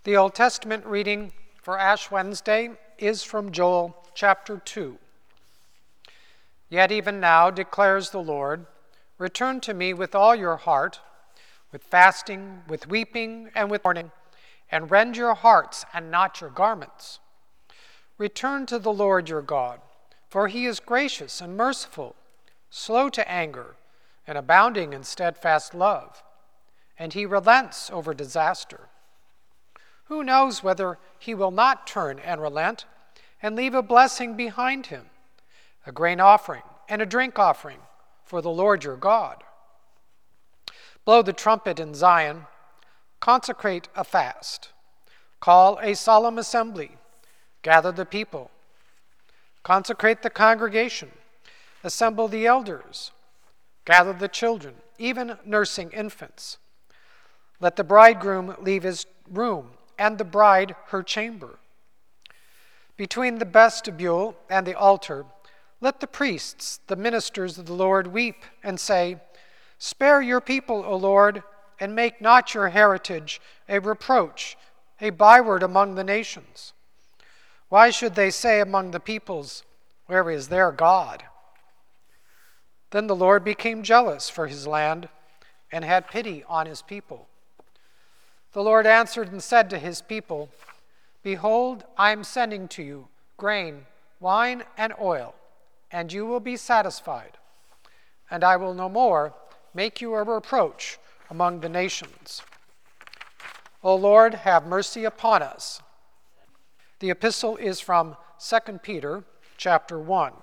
The Old Testament reading for Ash Wednesday is from Joel chapter 2. Yet even now, declares the Lord, return to me with all your heart, with fasting, with weeping, and with mourning, and rend your hearts and not your garments. Return to the Lord your God, for he is gracious and merciful, slow to anger, and abounding in steadfast love, and he relents over disaster. Who knows whether he will not turn and relent and leave a blessing behind him, a grain offering and a drink offering for the Lord your God? Blow the trumpet in Zion, consecrate a fast, call a solemn assembly, gather the people, consecrate the congregation, assemble the elders, gather the children, even nursing infants. Let the bridegroom leave his room, and the bride her chamber. Between the vestibule and the altar, let the priests, the ministers of the Lord, weep and say, Spare your people, O Lord, and make not your heritage a reproach, a byword among the nations. Why should they say among the peoples, Where is their God? Then the Lord became jealous for his land and had pity on his people. The Lord answered and said to his people, Behold, I am sending to you grain, wine, and oil, and you will be satisfied. And I will no more make you a reproach among the nations. O Lord, have mercy upon us. The epistle is from 2 Peter chapter 1.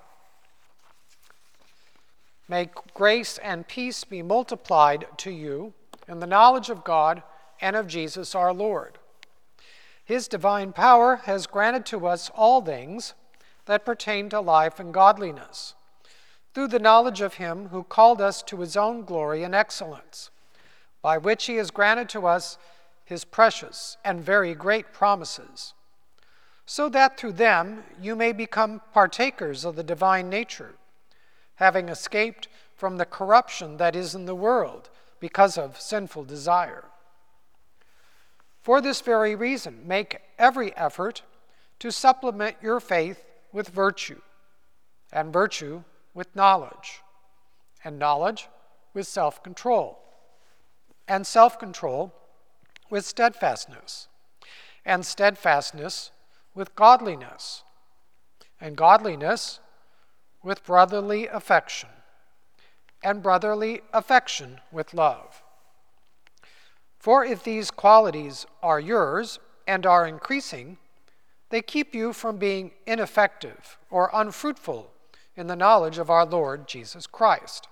May grace and peace be multiplied to you in the knowledge of God and of Jesus our Lord. His divine power has granted to us all things that pertain to life and godliness, through the knowledge of him who called us to his own glory and excellence, by which he has granted to us his precious and very great promises, so that through them you may become partakers of the divine nature, having escaped from the corruption that is in the world because of sinful desire. For this very reason, make every effort to supplement your faith with virtue, and virtue with knowledge, and knowledge with self-control, and self-control with steadfastness, and steadfastness with godliness, and godliness with brotherly affection, and brotherly affection with love. For if these qualities are yours and are increasing, they keep you from being ineffective or unfruitful in the knowledge of our Lord Jesus Christ.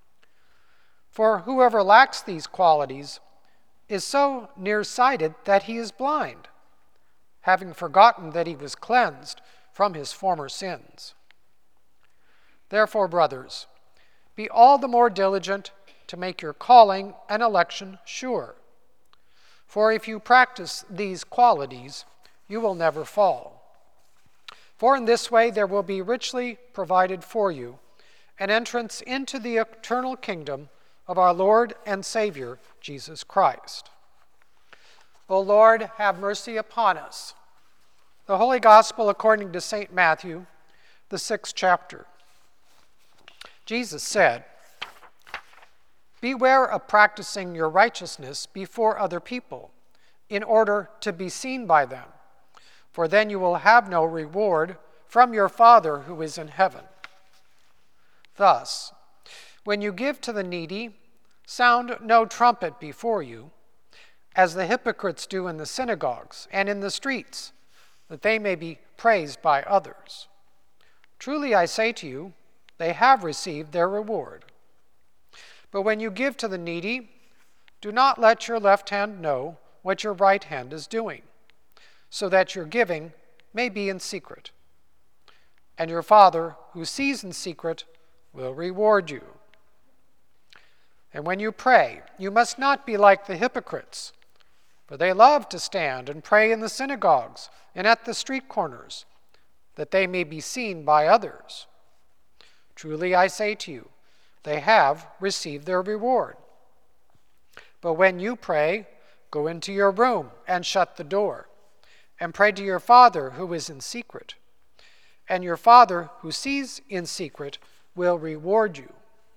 For whoever lacks these qualities is so nearsighted that he is blind, having forgotten that he was cleansed from his former sins. Therefore, brothers, be all the more diligent to make your calling and election sure. For if you practice these qualities, you will never fall. For in this way there will be richly provided for you an entrance into the eternal kingdom of our Lord and Savior, Jesus Christ. O Lord, have mercy upon us. The Holy Gospel according to St. Matthew, the 6th chapter. Jesus said, Beware of practicing your righteousness before other people, in order to be seen by them, for then you will have no reward from your Father who is in heaven. Thus, when you give to the needy, sound no trumpet before you, as the hypocrites do in the synagogues and in the streets, that they may be praised by others. Truly I say to you, they have received their reward. But when you give to the needy, do not let your left hand know what your right hand is doing, so that your giving may be in secret. And your Father, who sees in secret, will reward you. And when you pray, you must not be like the hypocrites, for they love to stand and pray in the synagogues and at the street corners, that they may be seen by others. Truly I say to you, they have received their reward. But when you pray, Go into your room and shut the door, and pray to your Father who is in secret. And your Father who sees in secret will reward you.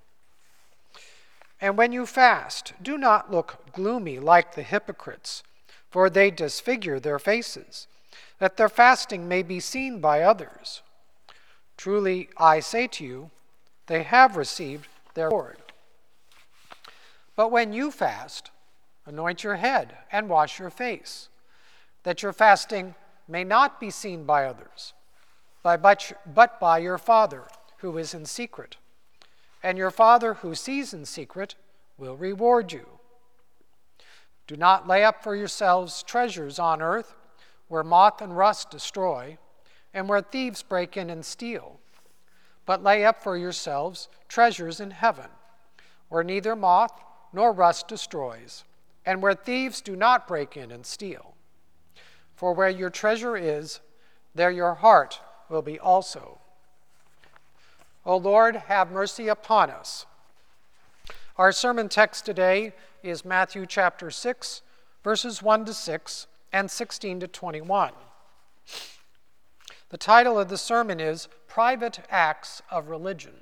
And when you fast, do not look gloomy like the hypocrites, for they disfigure their faces, that their fasting may be seen by others. Truly, I say to you, they have received their reward. But when you fast, anoint your head and wash your face, that your fasting may not be seen by others, but by your Father who is in secret. And your Father who sees in secret will reward you. Do not lay up for yourselves treasures on earth, where moth and rust destroy, and where thieves break in and steal. But lay up for yourselves treasures in heaven, where neither moth nor rust destroys, and where thieves do not break in and steal. For where your treasure is, there your heart will be also. O Lord, have mercy upon us. Our sermon text today is Matthew chapter 6, verses 1 to 6 and 16 to 21. The title of the sermon is Private Acts of Religion.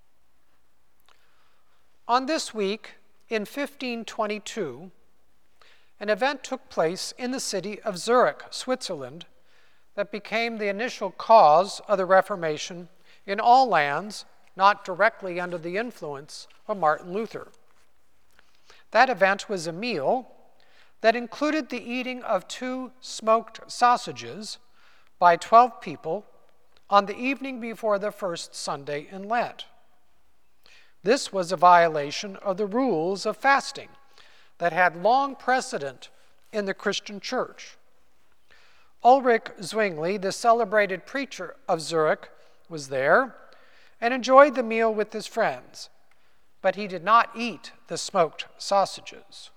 On this week, in 1522, an event took place in the city of Zurich, Switzerland, that became the initial cause of the Reformation in all lands not directly under the influence of Martin Luther. That event was a meal that included the eating of 2 smoked sausages by 12 people on the evening before the first Sunday in Lent. This was a violation of the rules of fasting that had long precedent in the Christian church. Ulrich Zwingli, the celebrated preacher of Zurich, was there and enjoyed the meal with his friends, but he did not eat the smoked sausages.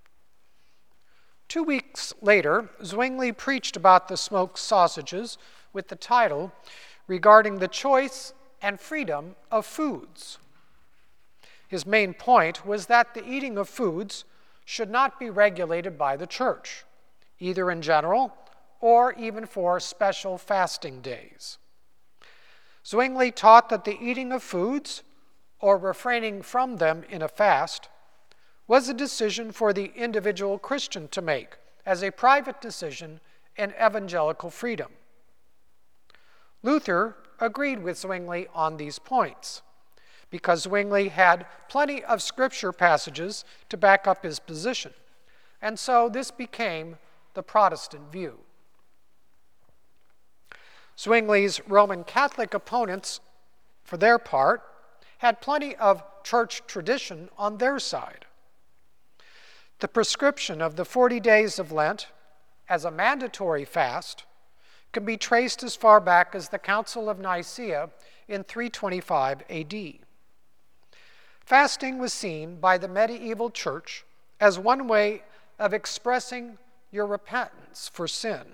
2 weeks later, Zwingli preached about the smoked sausages with the title regarding the choice and freedom of foods. His main point was that the eating of foods should not be regulated by the church, either in general or even for special fasting days. Zwingli taught that the eating of foods, or refraining from them in a fast, was a decision for the individual Christian to make as a private decision in evangelical freedom. Luther agreed with Zwingli on these points, because Zwingli had plenty of scripture passages to back up his position, and so this became the Protestant view. Zwingli's Roman Catholic opponents, for their part, had plenty of church tradition on their side. The prescription of the 40 days of Lent as a mandatory fast can be traced as far back as the Council of Nicaea in 325 AD. Fasting was seen by the medieval church as one way of expressing your repentance for sin.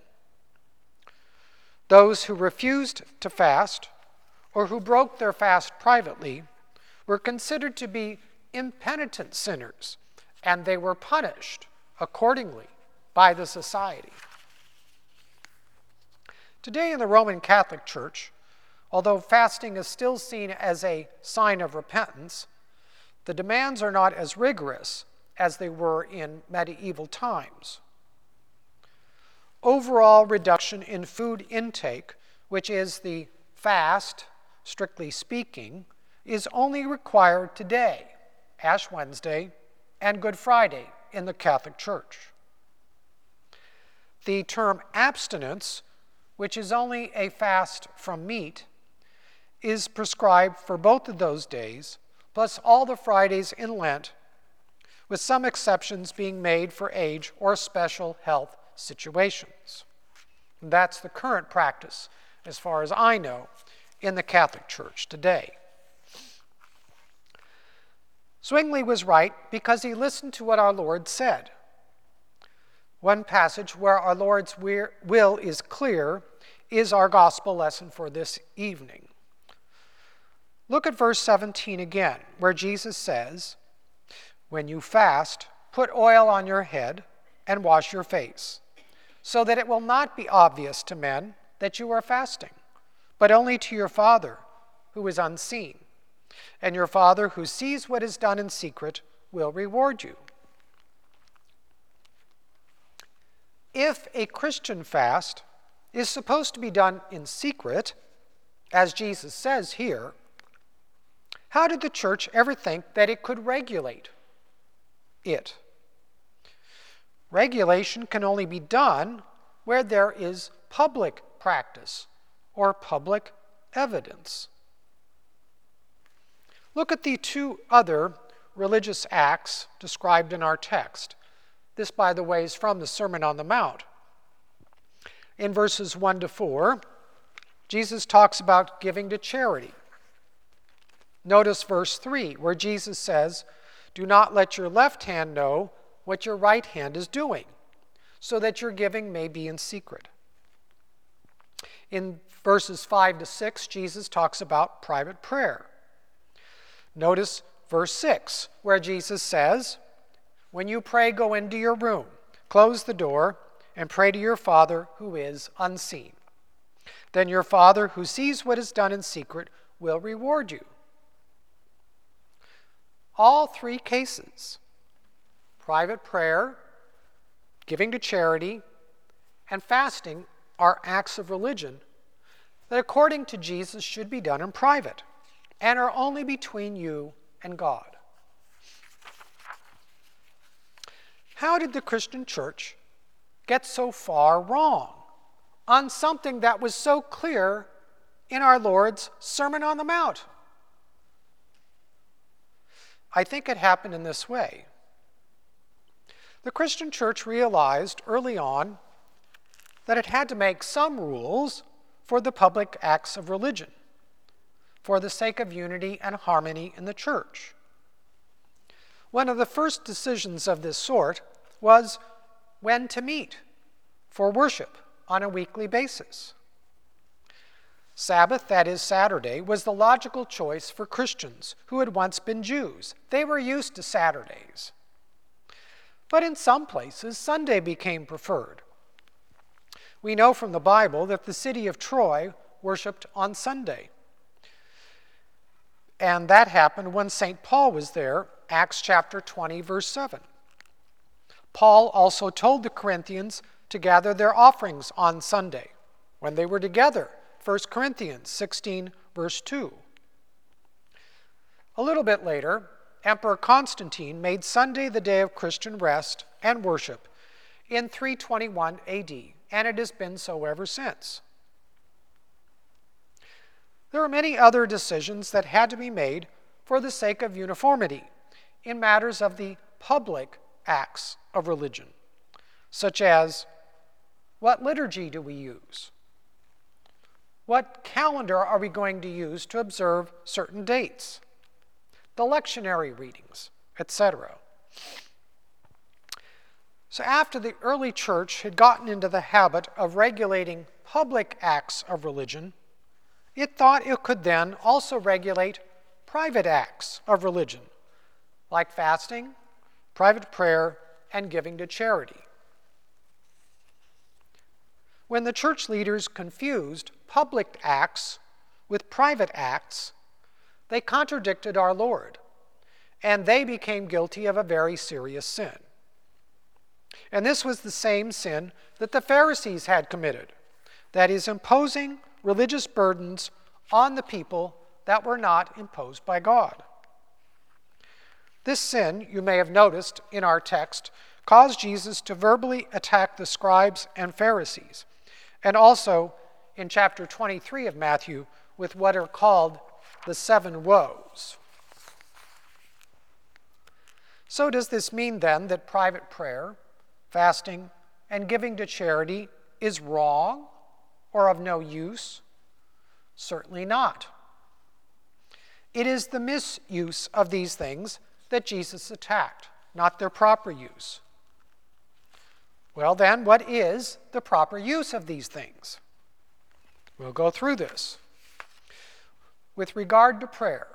Those who refused to fast, or who broke their fast privately, were considered to be impenitent sinners, and they were punished accordingly by the society. Today in the Roman Catholic Church, although fasting is still seen as a sign of repentance, the demands are not as rigorous as they were in medieval times. Overall reduction in food intake, which is the fast, strictly speaking, is only required today, Ash Wednesday, and Good Friday in the Catholic Church. The term abstinence, which is only a fast from meat, is prescribed for both of those days, plus all the Fridays in Lent, with some exceptions being made for age or special health situations. And that's the current practice, as far as I know, in the Catholic Church today. Zwingli was right because he listened to what our Lord said. One passage where our Lord's will is clear is our gospel lesson for this evening. Look at verse 17 again, where Jesus says, "When you fast, put oil on your head and wash your face, so that it will not be obvious to men that you are fasting, but only to your Father who is unseen. And your Father who sees what is done in secret will reward you. If a Christian fast is supposed to be done in secret, as Jesus says here, how did the church ever think that it could regulate it? Regulation can only be done where there is public practice or public evidence. Look at the two other religious acts described in our text. This, by the way, is from the Sermon on the Mount. In verses 1 to 4, Jesus talks about giving to charity. Notice verse 3, where Jesus says, "Do not let your left hand know what your right hand is doing, so that your giving may be in secret." In verses 5 to 6, Jesus talks about private prayer. Notice verse 6, where Jesus says, "When you pray, go into your room, close the door, and pray to your Father who is unseen. Then your Father who sees what is done in secret will reward you." All three cases, private prayer, giving to charity, and fasting, are acts of religion that, according to Jesus, should be done in private and are only between you and God. How did the Christian church get so far wrong on something that was so clear in our Lord's Sermon on the Mount? I think it happened in this way. The Christian church realized early on that it had to make some rules for the public acts of religion for the sake of unity and harmony in the church. One of the first decisions of this sort was when to meet for worship on a weekly basis. Sabbath, that is Saturday, was the logical choice for Christians who had once been Jews. They were used to Saturdays. But in some places, Sunday became preferred. We know from the Bible that the city of Troy worshiped on Sunday. And that happened when St. Paul was there, Acts chapter 20, verse 7. Paul also told the Corinthians to gather their offerings on Sunday when they were together, 1 Corinthians 16, verse 2. A little bit later, Emperor Constantine made Sunday the day of Christian rest and worship in 321 AD, and it has been so ever since. There are many other decisions that had to be made for the sake of uniformity in matters of the public acts of religion, such as what liturgy do we use? What calendar are we going to use to observe certain dates? The lectionary readings, etc. So after the early church had gotten into the habit of regulating public acts of religion, it thought it could then also regulate private acts of religion, like fasting, private prayer, and giving to charity. When the church leaders confused public acts with private acts, they contradicted our Lord, and they became guilty of a very serious sin. And this was the same sin that the Pharisees had committed, that is, imposing religious burdens on the people that were not imposed by God. This sin, you may have noticed in our text, caused Jesus to verbally attack the scribes and Pharisees, and also in chapter 23 of Matthew with what are called the 7 woes. So does this mean then that private prayer, fasting, and giving to charity is wrong or of no use? Certainly not. It is the misuse of these things that Jesus attacked, not their proper use. Well then, what is the proper use of these things? We'll go through this. With regard to prayer,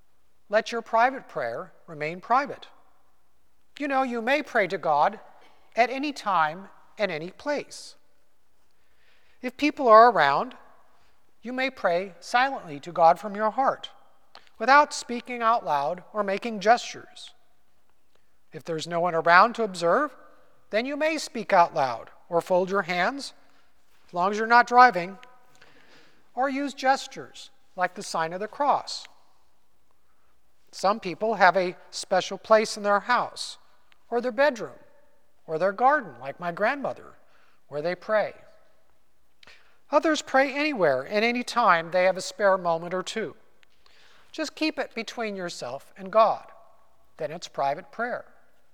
let your private prayer remain private. You know, you may pray to God at any time and any place. If people are around, you may pray silently to God from your heart, without speaking out loud or making gestures. If there's no one around to observe, then you may speak out loud or fold your hands, as long as you're not driving, or use gestures like the sign of the cross. Some people have a special place in their house or their bedroom or their garden, like my grandmother, where they pray. Others pray anywhere and any time they have a spare moment or two. Just keep it between yourself and God. Then it's private prayer.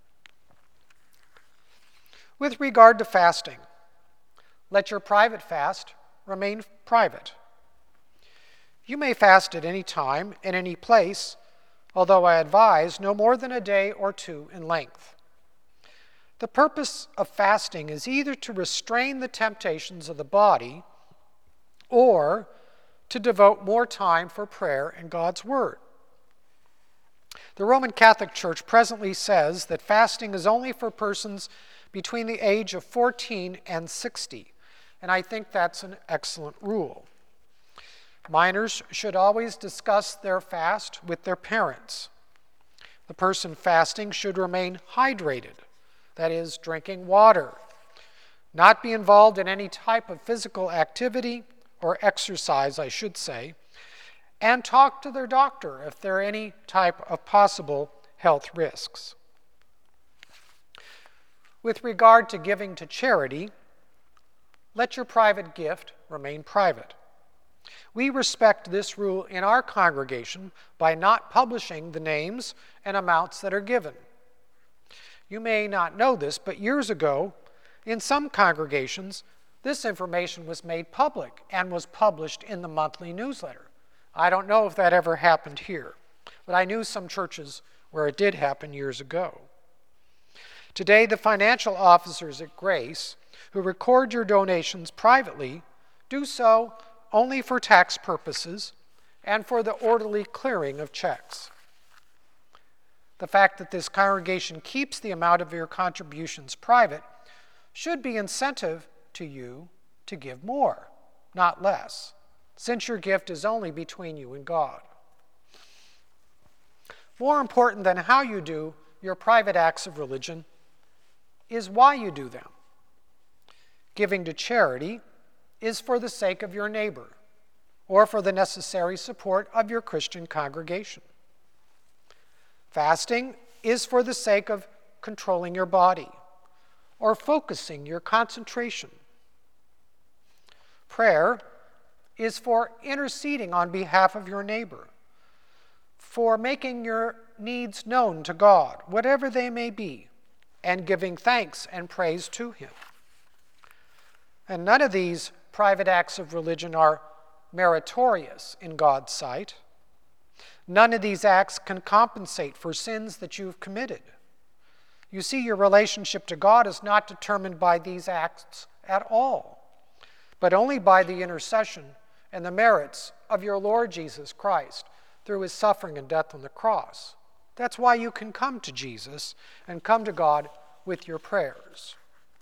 With regard to fasting, let your private fast remain private. You may fast at any time and any place, although I advise no more than a day or two in length. The purpose of fasting is either to restrain the temptations of the body or to devote more time for prayer and God's Word. The Roman Catholic Church presently says that fasting is only for persons between the age of 14 and 60, and I think that's an excellent rule. Minors should always discuss their fast with their parents. The person fasting should remain hydrated, that is, drinking water, not be involved in any type of physical activity or exercise, I should say, and talk to their doctor if there are any type of possible health risks. With regard to giving to charity, let your private gift remain private. We respect this rule in our congregation by not publishing the names and amounts that are given. You may not know this, but years ago, in some congregations, this information was made public and was published in the monthly newsletter. I don't know if that ever happened here, but I knew some churches where it did happen years ago. Today, the financial officers at Grace who record your donations privately do so only for tax purposes and for the orderly clearing of checks. The fact that this congregation keeps the amount of your contributions private should be incentive to you to give more, not less, since your gift is only between you and God. More important than how you do your private acts of religion is why you do them. Giving to charity is for the sake of your neighbor or for the necessary support of your Christian congregation. Fasting is for the sake of controlling your body or focusing your concentration. Prayer is for interceding on behalf of your neighbor, for making your needs known to God, whatever they may be, and giving thanks and praise to Him. And none of these private acts of religion are meritorious in God's sight. None of these acts can compensate for sins that you've committed. You see, your relationship to God is not determined by these acts at all, but only by the intercession and the merits of your Lord Jesus Christ through His suffering and death on the cross. That's why you can come to Jesus and come to God with your prayers.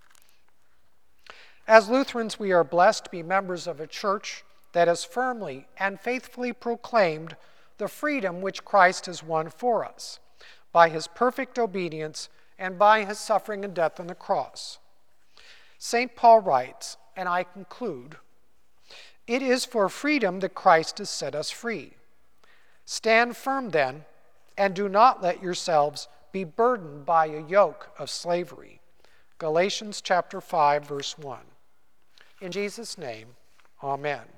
As Lutherans, we are blessed to be members of a church that has firmly and faithfully proclaimed the freedom which Christ has won for us by His perfect obedience and by His suffering and death on the cross. St. Paul writes, and I conclude, "It is for freedom that Christ has set us free. Stand firm then, and do not let yourselves be burdened by a yoke of slavery." Galatians chapter 5, verse 1. In Jesus' name, amen.